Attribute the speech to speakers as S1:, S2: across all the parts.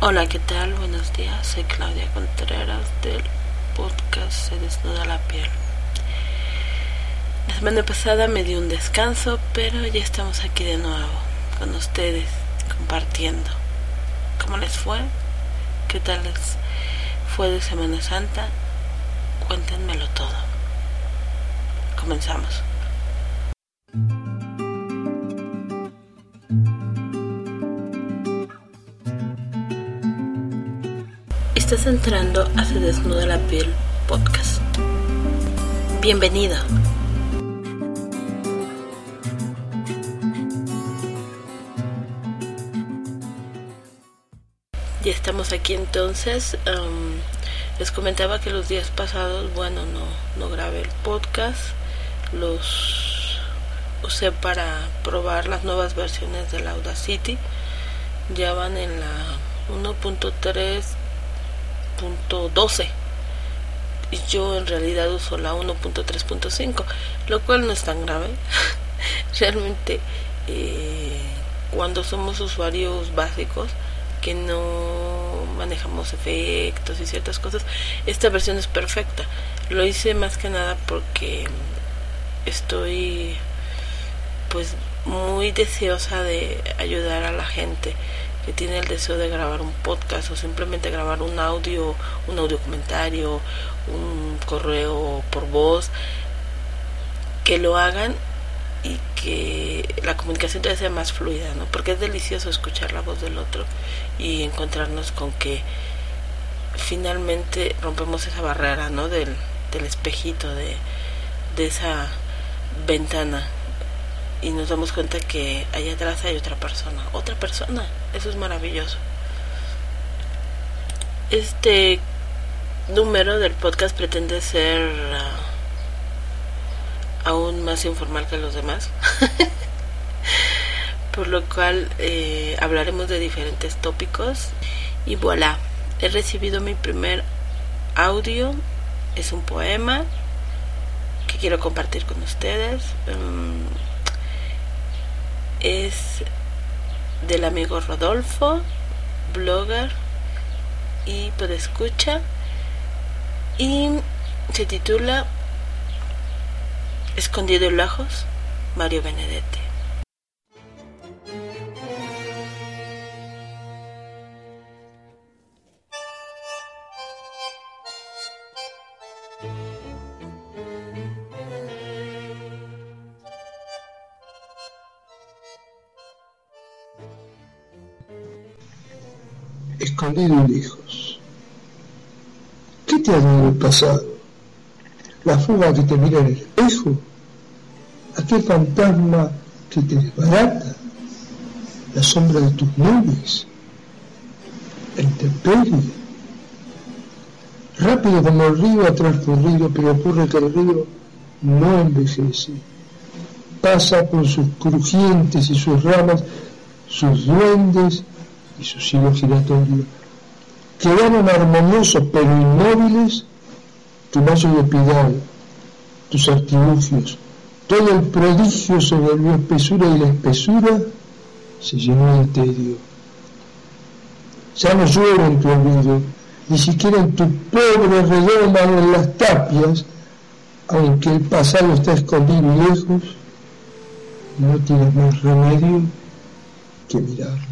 S1: Hola, ¿qué tal? Buenos días, soy Claudia Contreras del podcast Se Desnuda la Piel. La semana pasada me di un descanso, pero ya estamos aquí de nuevo con ustedes, compartiendo. ¿Cómo les fue? ¿Qué tal les fue de Semana Santa? Cuéntenmelo todo. Comenzamos. Estás entrando a Se Desnuda la Piel podcast. Bienvenido. Ya estamos aquí entonces. Les comentaba que los días pasados, no grabé el podcast. Los usé para probar las nuevas versiones del Audacity. Ya van en la 1.3.12 y yo en realidad uso la 1.3.5, lo cual no es tan grave. Realmente cuando somos usuarios básicos que no manejamos efectos y ciertas cosas, esta versión es perfecta. Lo hice más que nada porque estoy pues muy deseosa de ayudar a la gente que tiene el deseo de grabar un podcast o simplemente grabar un audio comentario, un correo por voz, que lo hagan y que la comunicación debe ser más fluida, ¿no? Porque es delicioso escuchar la voz del otro y encontrarnos con que finalmente rompemos esa barrera, ¿no? Del espejito, de esa ventana, y nos damos cuenta que allá atrás hay otra persona. Eso es maravilloso. Este número del podcast pretende ser aún más informal que los demás. Por lo cual hablaremos de diferentes tópicos. Y voilà, he recibido mi primer audio. Es un poema que quiero compartir con ustedes. Es del amigo Rodolfo, blogger y podescucha, y se titula Escondido en Lejos, Mario Benedetti.
S2: Escondido y lejos. ¿Qué te ha dado el pasado? ¿La fuga que te mira en el espejo? ¿Aquel fantasma que te desbarata? ¿La sombra de tus nubes? ¿La intemperie? Rápido como el río ha transcurrido, pero ocurre que el río no envejece. Pasa por sus crujientes y sus ramas, sus duendes y sus hilos giratorios. Quedaron armoniosos pero inmóviles tu mazo de piedad, tus artilugios. Todo el prodigio se volvió espesura y la espesura se llenó de tedio. Ya no llueve en tu olvido, ni siquiera en tu pobre redoma o en las tapias, aunque el pasado está escondido y lejos, no tienes más remedio que mirarlo.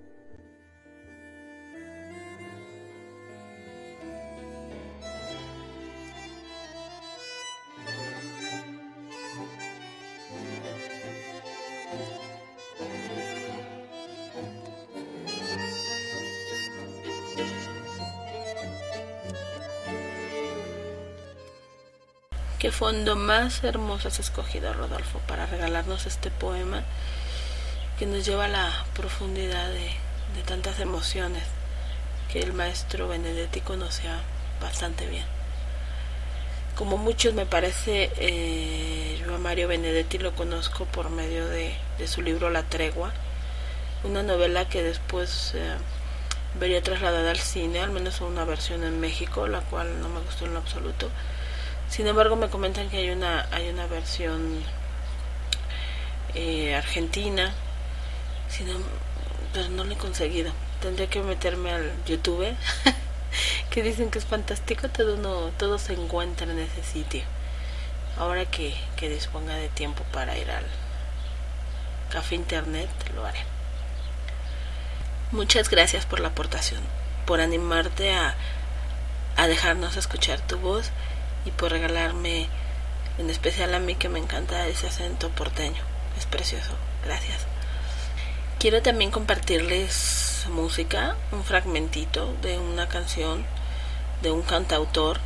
S1: Qué fondo más hermoso has escogido, Rodolfo, para regalarnos este poema que nos lleva a la profundidad de tantas emociones que el maestro Benedetti conocía bastante bien. Como muchos, me parece, yo a Mario Benedetti lo conozco por medio de su libro La Tregua, una novela que después vería trasladada al cine, al menos una versión en México, la cual no me gustó en lo absoluto. Sin embargo, me comentan que hay una versión argentina, pero no lo he conseguido. Tendré que meterme al YouTube, que dicen que es fantástico, todo se encuentra en ese sitio. Ahora que disponga de tiempo para ir al café internet, lo haré. Muchas gracias por la aportación, por animarte a dejarnos escuchar tu voz y por regalarme, en especial a mí que me encanta ese acento porteño. Es precioso, gracias. Quiero también compartirles música, un fragmentito de una canción de un cantautor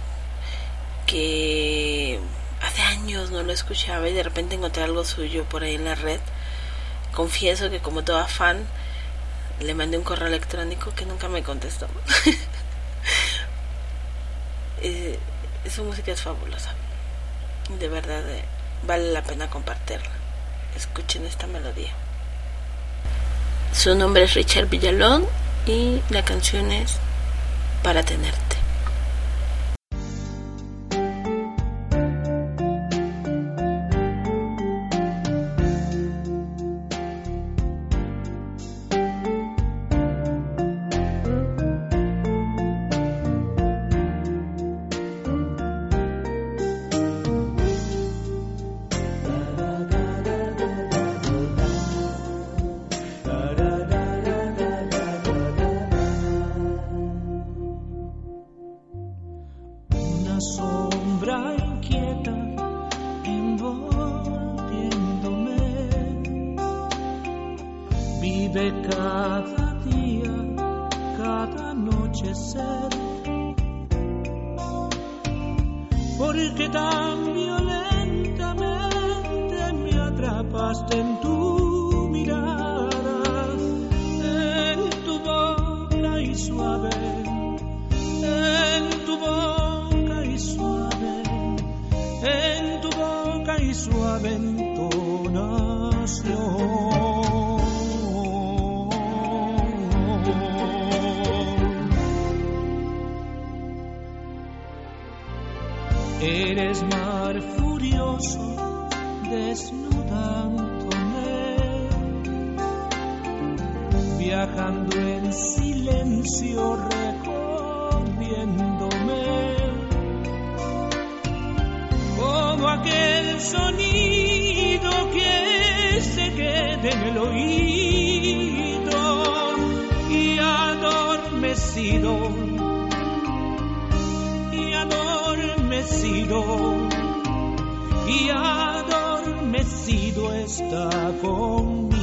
S1: que hace años no lo escuchaba y de repente encontré algo suyo por ahí en la red. Confieso que como toda fan le mandé un correo electrónico que nunca me contestó. Su música es fabulosa, de verdad vale la pena compartirla. Escuchen esta melodía. Su nombre es Richard Villalón y la canción es Para Tenerte.
S3: Porque tan violentamente me atrapaste en tu mirada, en tu boca y suave, en tu boca y suave, en tu boca y suave entonación. Eres mar furioso desnudándome, viajando en silencio recorriéndome, como aquel sonido que se queda en el oído y adormecido y adormecido está conmigo.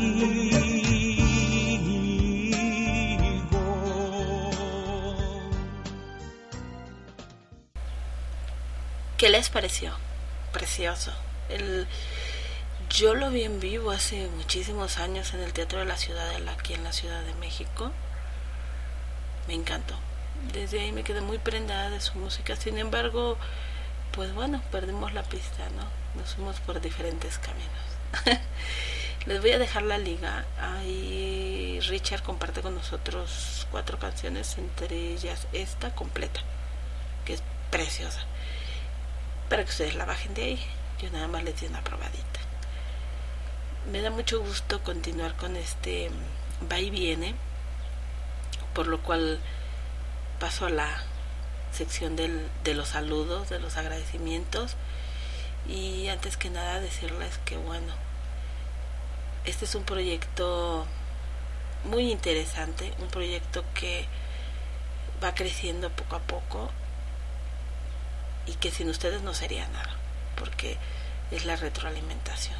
S1: ¿Qué les pareció? Precioso. Yo lo vi en vivo hace muchísimos años en el Teatro de la Ciudadela, aquí en la Ciudad de México. Me encantó. Desde ahí me quedé muy prendada de su música. Sin embargo, pues bueno, perdimos la pista, ¿no? Nos fuimos por diferentes caminos. Les voy a dejar la liga. Ahí Richard comparte con nosotros 4 canciones, entre ellas esta completa, que es preciosa, para que ustedes la bajen de ahí. Yo nada más les di una probadita. Me da mucho gusto continuar con este va y viene, por lo cual paso a la sección de los saludos, de los agradecimientos. Y antes que nada decirles que bueno, este es un proyecto muy interesante, un proyecto que va creciendo poco a poco y que sin ustedes no sería nada, porque es la retroalimentación.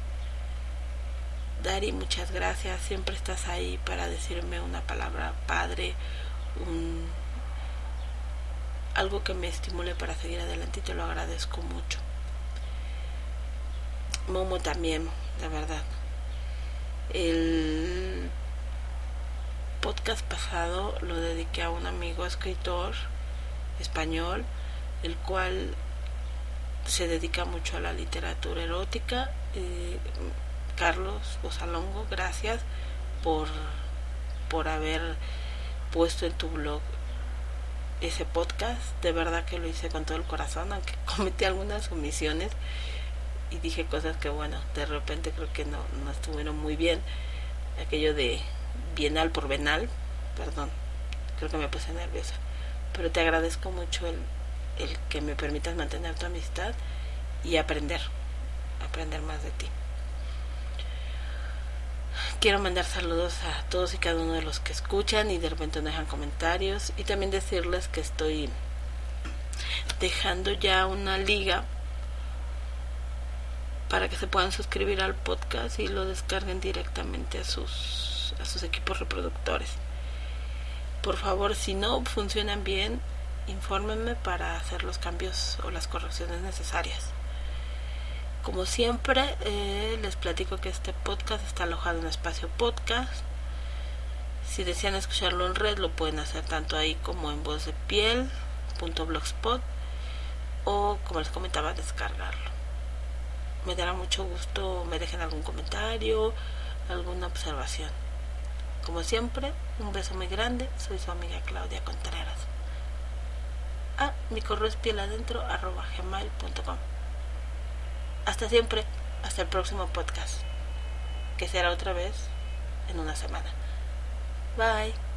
S1: Dari, muchas gracias, siempre estás ahí para decirme una palabra padre, algo que me estimule para seguir adelante, y te lo agradezco mucho. Momo también, de verdad. El podcast pasado lo dediqué a un amigo escritor español, el cual se dedica mucho a la literatura erótica. Carlos Bosalongo, gracias por haber puesto en tu blog ese podcast. De verdad que lo hice con todo el corazón, aunque cometí algunas omisiones y dije cosas que bueno, de repente creo que no estuvieron muy bien, aquello de bienal por venal, perdón, creo que me puse nerviosa, pero te agradezco mucho el que me permitas mantener tu amistad y aprender más de ti. Quiero mandar saludos a todos y cada uno de los que escuchan y de repente no dejan comentarios, y también decirles que estoy dejando ya una liga para que se puedan suscribir al podcast y lo descarguen directamente a sus equipos reproductores. Por favor, si no funcionan bien, infórmenme para hacer los cambios o las correcciones necesarias. Como siempre, les platico que este podcast está alojado en Espacio Podcast. Si desean escucharlo en red, lo pueden hacer tanto ahí como en vozdepiel.blogspot, o, como les comentaba, descargarlo. Me dará mucho gusto me dejen algún comentario, alguna observación. Como siempre, un beso muy grande. Soy su amiga Claudia Contreras. Mi correo es pieladentro@gmail.com. Hasta siempre, hasta el próximo podcast, que será otra vez en una semana. Bye.